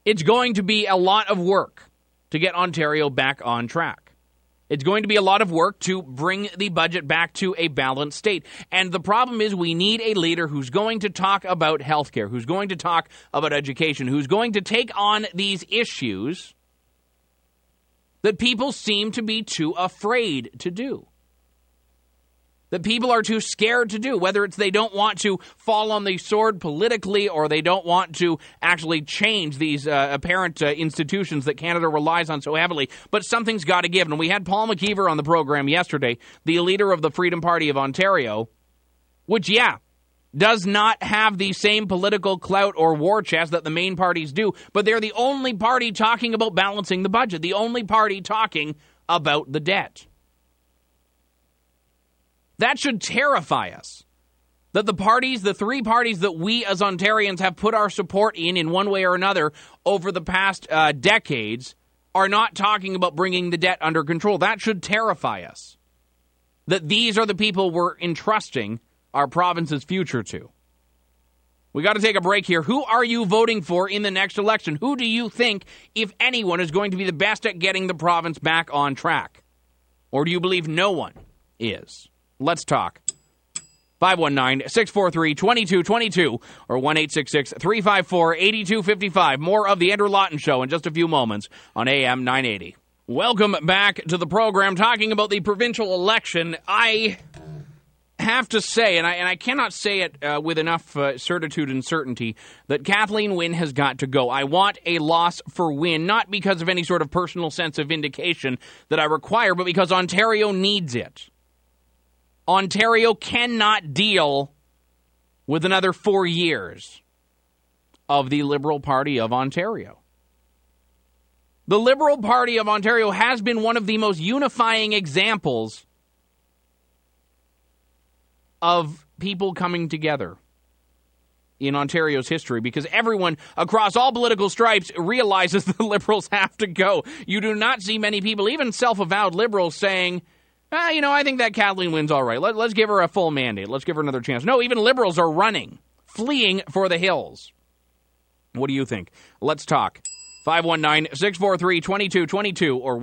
It's going to be a lot of work to get Ontario back on track. It's going to be a lot of work to bring the budget back to a balanced state. And the problem is we need a leader who's going to talk about healthcare, who's going to talk about education, who's going to take on these issues that people seem to be too afraid to do. That people are too scared to do, whether it's they don't want to fall on the sword politically or they don't want to actually change these apparent institutions that Canada relies on so heavily. But something's got to give. And we had Paul McKeever on the program yesterday, the leader of the Freedom Party of Ontario, which, does not have the same political clout or war chest that the main parties do. But they're the only party talking about balancing the budget, the only party talking about the debt. That should terrify us. That the three parties that we as Ontarians have put our support in one way or another over the past decades, are not talking about bringing the debt under control. That should terrify us. That these are the people we're entrusting our province's future to. We got to take a break here. Who are you voting for in the next election? Who do you think, if anyone, is going to be the best at getting the province back on track? Or do you believe no one is? Let's talk. 519-643-2222 or 1-866-354-8255. More of the Andrew Lawton Show in just a few moments on AM 980. Welcome back to the program, talking about the provincial election. I have to say, and I cannot say it with enough certitude and certainty, that Kathleen Wynne has got to go. I want a loss for Wynne, not because of any sort of personal sense of vindication that I require, but because Ontario needs it. Ontario cannot deal with another 4 years of the Liberal Party of Ontario. The Liberal Party of Ontario has been one of the most unifying examples of people coming together in Ontario's history, because everyone across all political stripes realizes the Liberals have to go. You do not see many people, even self-avowed Liberals, saying, I think that Kathleen Wynne's all right. Let's give her a full mandate. Let's give her another chance. No, even Liberals are running, fleeing for the hills. What do you think? Let's talk. 519-643-2222 or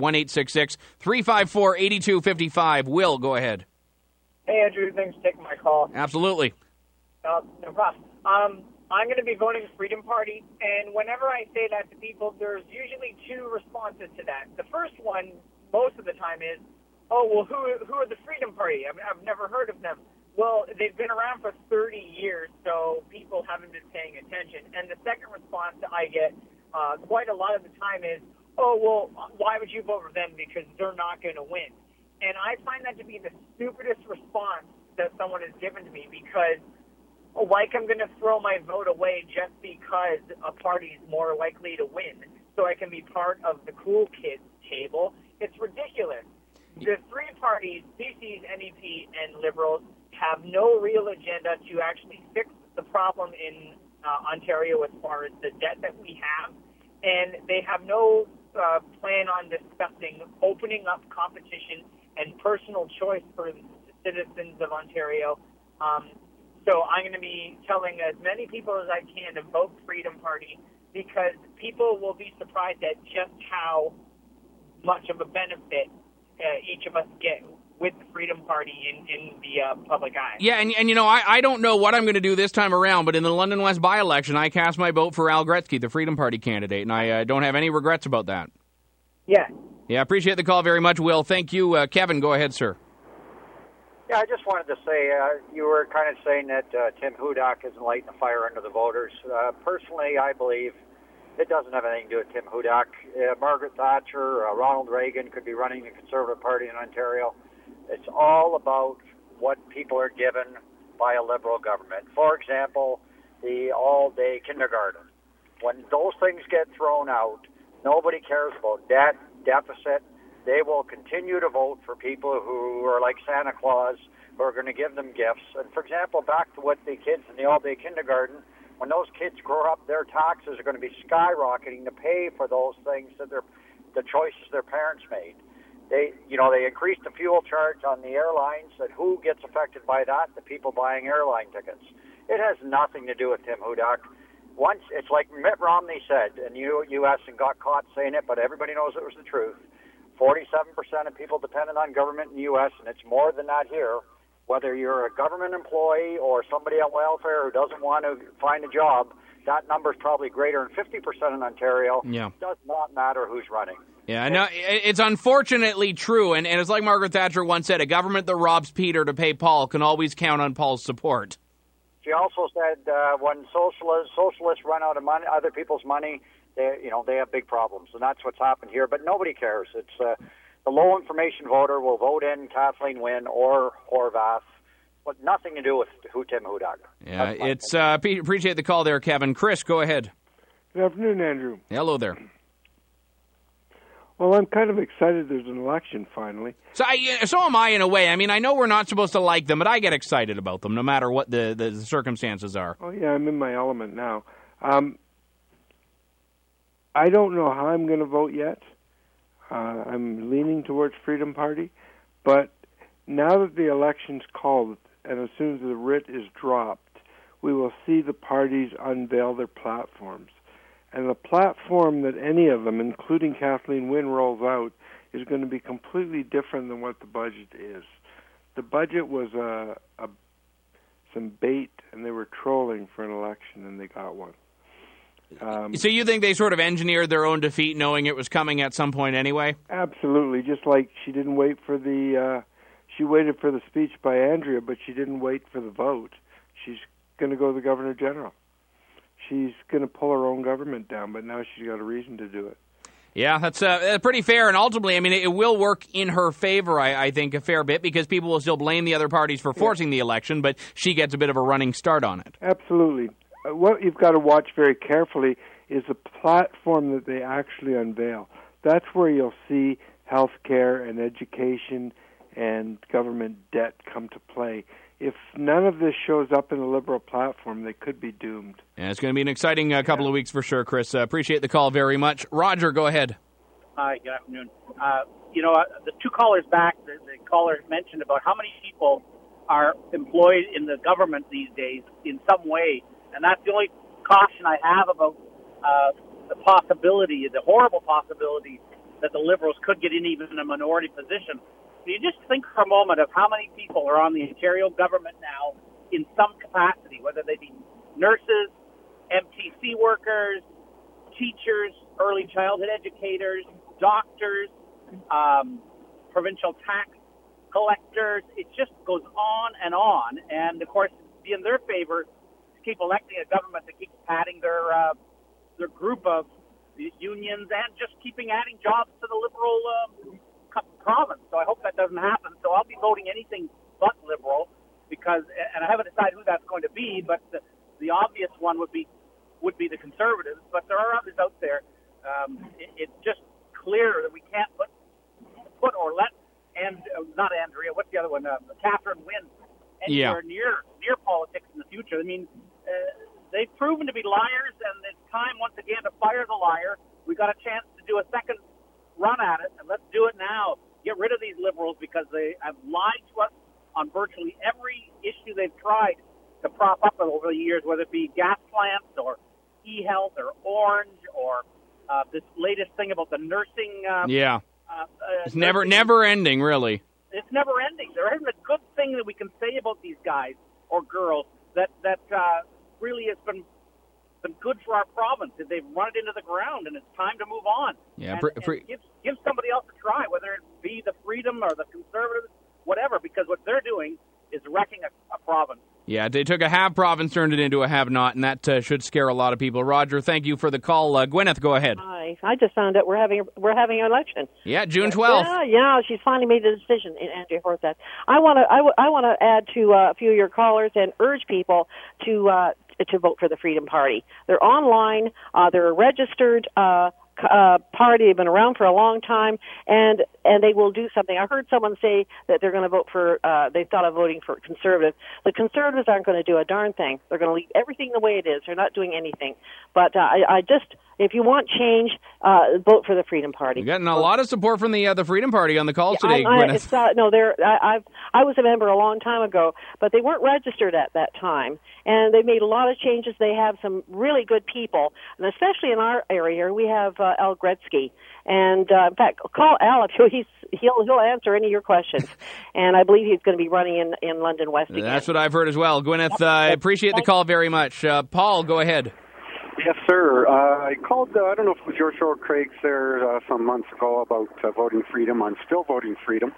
1-866-354-8255. Will, go ahead. Hey, Andrew. Thanks for taking my call. Absolutely. No problem. I'm going to be voting Freedom Party, and whenever I say that to people, there's usually two responses to that. The first one, most of the time, is, oh, well, who are the Freedom Party? I've never heard of them. Well, they've been around for 30 years, so people haven't been paying attention. And the second response that I get quite a lot of the time is, oh, well, why would you vote for them? Because they're not going to win. And I find that to be the stupidest response that someone has given to me, because like I'm going to throw my vote away just because a party is more likely to win so I can be part of the cool kids table. It's ridiculous. The three parties, CCs, NEP, and Liberals, have no real agenda to actually fix the problem in Ontario as far as the debt that we have, and they have no plan on discussing opening up competition and personal choice for the citizens of Ontario. So I'm going to be telling as many people as I can to vote Freedom Party, because people will be surprised at just how much of a benefit each of us get with the Freedom Party in the public eye. Yeah, and I don't know what I'm going to do this time around, but in the London West by-election, I cast my vote for Al Gretzky, the Freedom Party candidate, and I don't have any regrets about that. Yeah. Yeah, I appreciate the call very much, Will. Thank you. Kevin, go ahead, sir. Yeah, I just wanted to say, you were kind of saying that Tim Hudak isn't lighting a fire under the voters. Personally, I believe it doesn't have anything to do with Tim Hudak. Margaret Thatcher, Ronald Reagan could be running the Conservative Party in Ontario. It's all about what people are given by a Liberal government. For example, the all-day kindergarten. When those things get thrown out, nobody cares about debt, deficit. They will continue to vote for people who are like Santa Claus, who are going to give them gifts. And, for example, back to what the kids in the all-day kindergarten, when those kids grow up, their taxes are going to be skyrocketing to pay for those things that the choices their parents made. They increased the fuel charge on the airlines, and who gets affected by that? The people buying airline tickets. It has nothing to do with Tim Hudak. once it's like Mitt Romney said, and U.S. and got caught saying it, but everybody knows it was the truth. 47% of people dependent on government in the U.S., and it's more than that here. Whether you're a government employee or somebody on welfare who doesn't want to find a job, that number is probably greater than 50% in Ontario. Yeah. It does not matter who's running. Yeah, no, it's unfortunately true, and it's like Margaret Thatcher once said, a government that robs Peter to pay Paul can always count on Paul's support. She also said when socialists run out of money, other people's money, they have big problems, and that's what's happened here. But nobody cares. It's the low information voter will vote in Kathleen Wynne or Horvath, but nothing to do with who Tim Hudak. Yeah, it's appreciate the call there, Kevin. Chris, go ahead. Good afternoon, Andrew. Hello there. Well, I'm kind of excited there's an election finally. So am I in a way. I mean, I know we're not supposed to like them, but I get excited about them no matter what the circumstances are. Oh, yeah, I'm in my element now. I don't know how I'm going to vote yet. I'm leaning towards Freedom Party. But now that the election's called, and as soon as the writ is dropped, we will see the parties unveil their platforms. And the platform that any of them, including Kathleen Wynne, rolls out is going to be completely different than what the budget is. The budget was some bait, and they were trolling for an election, and they got one. So you think they sort of engineered their own defeat knowing it was coming at some point anyway? Absolutely. Just like she didn't wait for she waited for the speech by Andrea, but she didn't wait for the vote. She's going to go to the Governor General. She's going to pull her own government down, but now she's got a reason to do it. Yeah, that's pretty fair, and ultimately, I mean, it will work in her favor, I think, a fair bit, because people will still blame the other parties for forcing the election, but she gets a bit of a running start on it. Absolutely. What you've got to watch very carefully is the platform that they actually unveil. That's where you'll see health care and education and government debt come to play. If none of this shows up in the Liberal platform, they could be doomed. Yeah, it's going to be an exciting couple of weeks for sure, Chris. Appreciate the call very much. Roger, go ahead. Hi, good afternoon. The two callers back, the caller mentioned about how many people are employed in the government these days in some way, and that's the only caution I have about the horrible possibility that the Liberals could get in even a minority position. So you just think for a moment of how many people are on the Ontario government now in some capacity, whether they be nurses, MTC workers, teachers, early childhood educators, doctors, provincial tax collectors. It just goes on. And, of course, it'd be in their favor to keep electing a government that keeps padding their group of unions and just keeping adding jobs to the Liberal province. So I hope that doesn't happen. So I'll be voting anything but Liberal because, and I haven't decided who that's going to be, but the obvious one would be the Conservatives. But there are others out there. It's just clear that we can't put or let not Andrea. What's the other one? Catherine Wynne. Anywhere near politics in the future. I mean, they've proven to be liars, and it's time once again to fire the liar. We got a chance to do a second run at it, and let's do it now. Get rid of these Liberals because they have lied to us on virtually every issue they've tried to prop up over the years, whether it be gas plants or e-health or Orange or this latest thing about the nursing. It's never ending, really. It's never ending. There isn't a good thing that we can say about these guys or girls that really has been good for our province. They've run it into the ground, and it's time to move on. Yeah, and give somebody else a try, whether it be the Freedom or the Conservatives, whatever, because what they're doing is wrecking a province. Yeah, they took a have province, turned it into a have not, and that should scare a lot of people. Roger, thank you for the call. Gwyneth, go ahead. Hi, I just found out we're having an election. Yeah, June 12th. Yeah, she's finally made the decision. Andrea Horwath. I want to add to a few of your callers and urge people to vote for the Freedom Party. They're online. They're a registered party. They've been around for a long time, and they will do something. I heard someone say that they're going to vote for. They thought of voting for Conservative. The Conservatives aren't going to do a darn thing. They're going to leave everything the way it is. They're not doing anything. But I just, If you want change, vote for the Freedom Party. You're getting a lot of support from the Freedom Party on the calls today, Gwyneth. I was a member a long time ago, but they weren't registered at that time, and they made a lot of changes. They have some really good people, and especially in our area, we have Al Gretzky. And in fact, call Al if he'll answer any of your questions. And I believe he's going to be running in London West again. That's what I've heard as well. Gwyneth, I appreciate the call very much. Paul, go ahead. Yes, sir. I called, I don't know if it was your show or Craig's there some months ago about voting freedom. I'm still voting freedom.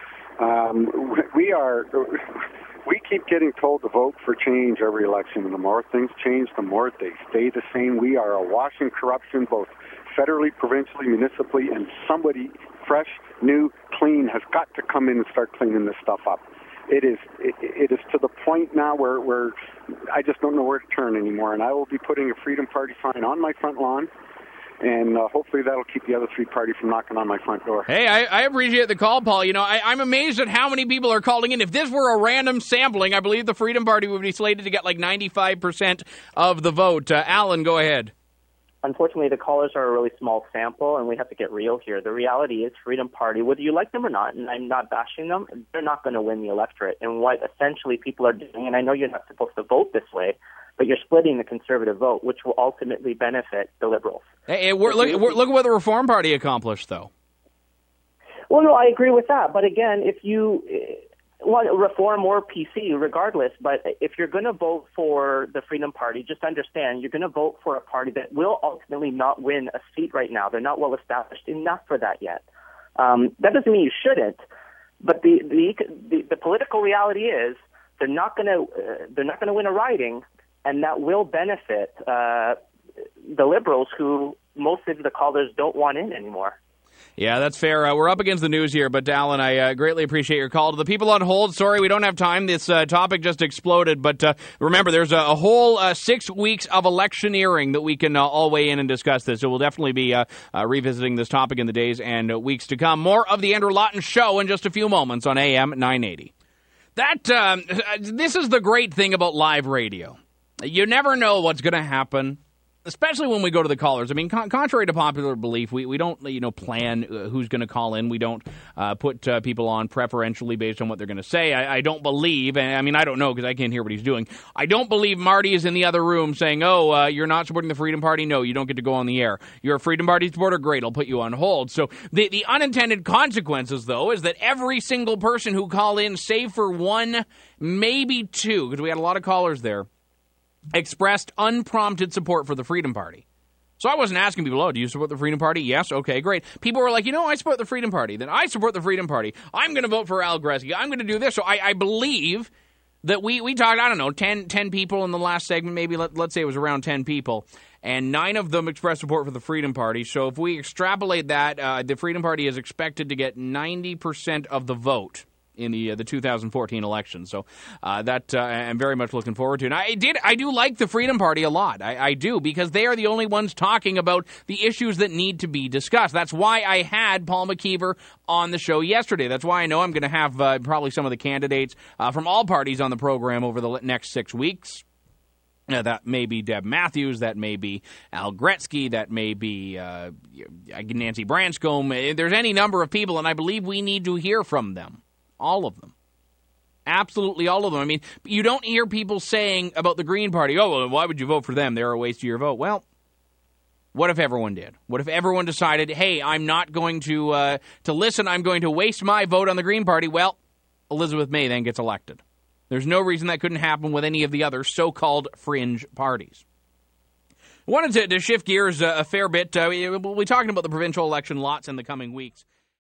We keep getting told to vote for change every election, and the more things change, the more they stay the same. We are awash in corruption, both federally, provincially, municipally, and somebody fresh, new, clean has got to come in and start cleaning this stuff up. It is to the point now where I just don't know where to turn anymore, and I will be putting a Freedom Party sign on my front lawn, and hopefully that'll keep the other three parties from knocking on my front door. Hey, I appreciate the call, Paul. You know, I'm amazed at how many people are calling in. If this were a random sampling, I believe the Freedom Party would be slated to get like 95% of the vote. Alan, go ahead. Unfortunately, the callers are a really small sample, and we have to get real here. The reality is Freedom Party, whether you like them or not, and I'm not bashing them, they're not going to win the electorate. And what essentially people are doing, and I know you're not supposed to vote this way, but you're splitting the Conservative vote, which will ultimately benefit the Liberals. Hey, look at what the Reform Party accomplished, though. Well, no, I agree with that. But again, if you want Reform or PC, regardless, but if you're going to vote for the Freedom Party, just understand you're going to vote for a party that will ultimately not win a seat right now. They're not well established enough for that yet. That doesn't mean you shouldn't, but the political reality is they're not going to win a riding, and that will benefit the Liberals, who most of the callers don't want in anymore. Yeah, that's fair. We're up against the news here, but Alan, I greatly appreciate your call. To the people on hold, sorry, we don't have time. This topic just exploded, but remember, there's a whole 6 weeks of electioneering that we can all weigh in and discuss this. So we'll definitely be revisiting this topic in the days and weeks to come. More of the Andrew Lawton Show in just a few moments on AM 980. This is the great thing about live radio. You never know what's going to happen, especially when we go to the callers. I mean, contrary to popular belief, we don't plan who's going to call in. We don't put people on preferentially based on what they're going to say. I don't believe, and I mean, I don't know because I can't hear what he's doing. I don't believe Marty is in the other room saying, you're not supporting the Freedom Party? No, you don't get to go on the air. You're a Freedom Party supporter? Great, I'll put you on hold. So the unintended consequences, though, is that every single person who call in, save for one, maybe two, because we had a lot of callers there, expressed unprompted support for the Freedom Party. So I wasn't asking people, do you support the Freedom Party? Yes, okay, great. People were like, I support the Freedom Party. Then I support the Freedom Party. I'm going to vote for Al Gretzky. I'm going to do this. So I believe that we talked, 10 people in the last segment, maybe let's say it was around 10 people, and 9 of them expressed support for the Freedom Party. So if we extrapolate that, the Freedom Party is expected to get 90% of the vote in the 2014 election. So that I'm very much looking forward to. And I do like the Freedom Party a lot. I do, because they are the only ones talking about the issues that need to be discussed. That's why I had Paul McKeever on the show yesterday. That's why I know I'm going to have probably some of the candidates from all parties on the program over the next 6 weeks. That may be Deb Matthews, that may be Al Gretzky, that may be Nancy Branscombe. There's any number of people, and I believe we need to hear from them. All of them. Absolutely all of them. I mean, you don't hear people saying about the Green Party, well, why would you vote for them? They're a waste of your vote. Well, what if everyone did? What if everyone decided, hey, I'm not going to listen, I'm going to waste my vote on the Green Party? Well, Elizabeth May then gets elected. There's no reason that couldn't happen with any of the other so-called fringe parties. I wanted to shift gears a fair bit. We'll be talking about the provincial election lots in the coming weeks.